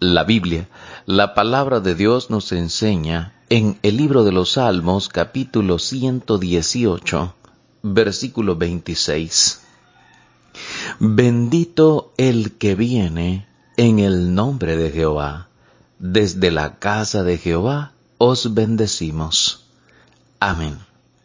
La Biblia, la palabra de Dios nos enseña en el libro de los Salmos, capítulo 118, versículo 26. Bendito el que viene en el nombre de Jehová. Desde la casa de Jehová os bendecimos. Amén.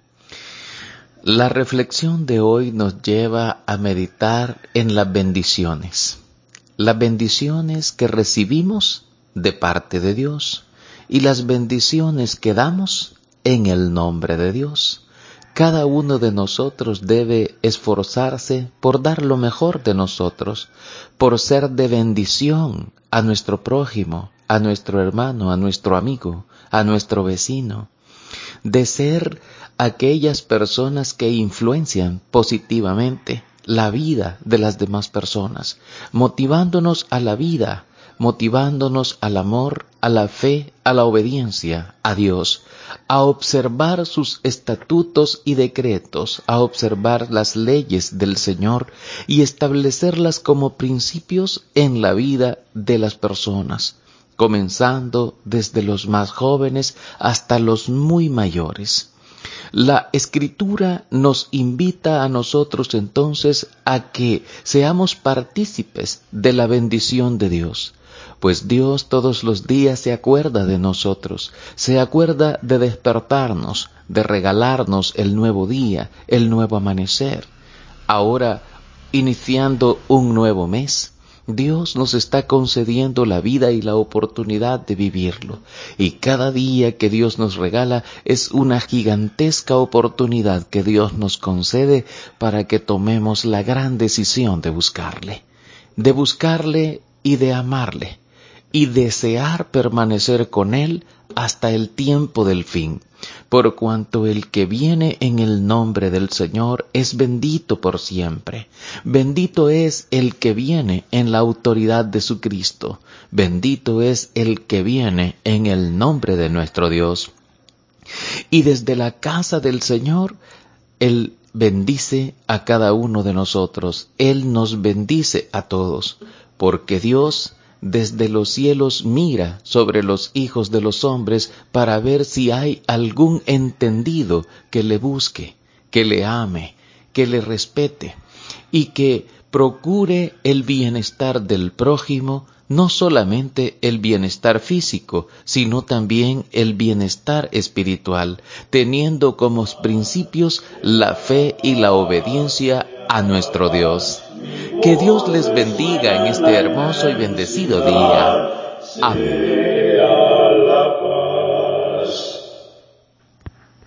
La reflexión de hoy nos lleva a meditar en las bendiciones que recibimos de parte de Dios y las bendiciones que damos en el nombre de Dios. Cada uno de nosotros debe esforzarse por dar lo mejor de nosotros, por ser de bendición a nuestro prójimo, a nuestro hermano, a nuestro amigo, a nuestro vecino, de ser aquellas personas que influencian positivamente la vida de las demás personas, motivándonos a la vida, motivándonos al amor, a la fe, a la obediencia a Dios, a observar sus estatutos y decretos, a observar las leyes del Señor y establecerlas como principios en la vida de las personas, comenzando desde los más jóvenes hasta los muy mayores. La Escritura nos invita a nosotros entonces a que seamos partícipes de la bendición de Dios, pues Dios todos los días se acuerda de nosotros, se acuerda de despertarnos, de regalarnos el nuevo día, el nuevo amanecer. Ahora, iniciando un nuevo mes, Dios nos está concediendo la vida y la oportunidad de vivirlo. Y cada día que Dios nos regala es una gigantesca oportunidad que Dios nos concede para que tomemos la gran decisión de buscarle y de amarle, y desear permanecer con Él hasta el tiempo del fin. Por cuanto el que viene en el nombre del Señor es bendito por siempre. Bendito es el que viene en la autoridad de su Cristo. Bendito es el que viene en el nombre de nuestro Dios. Y desde la casa del Señor, Él bendice a cada uno de nosotros. Él nos bendice a todos, porque Dios desde los cielos mira sobre los hijos de los hombres para ver si hay algún entendido que le busque, que le ame, que le respete y que procure el bienestar del prójimo, no solamente el bienestar físico, sino también el bienestar espiritual, teniendo como principios la fe y la obediencia a nuestro Dios. Que Dios les bendiga en este hermoso y bendecido día. Amén.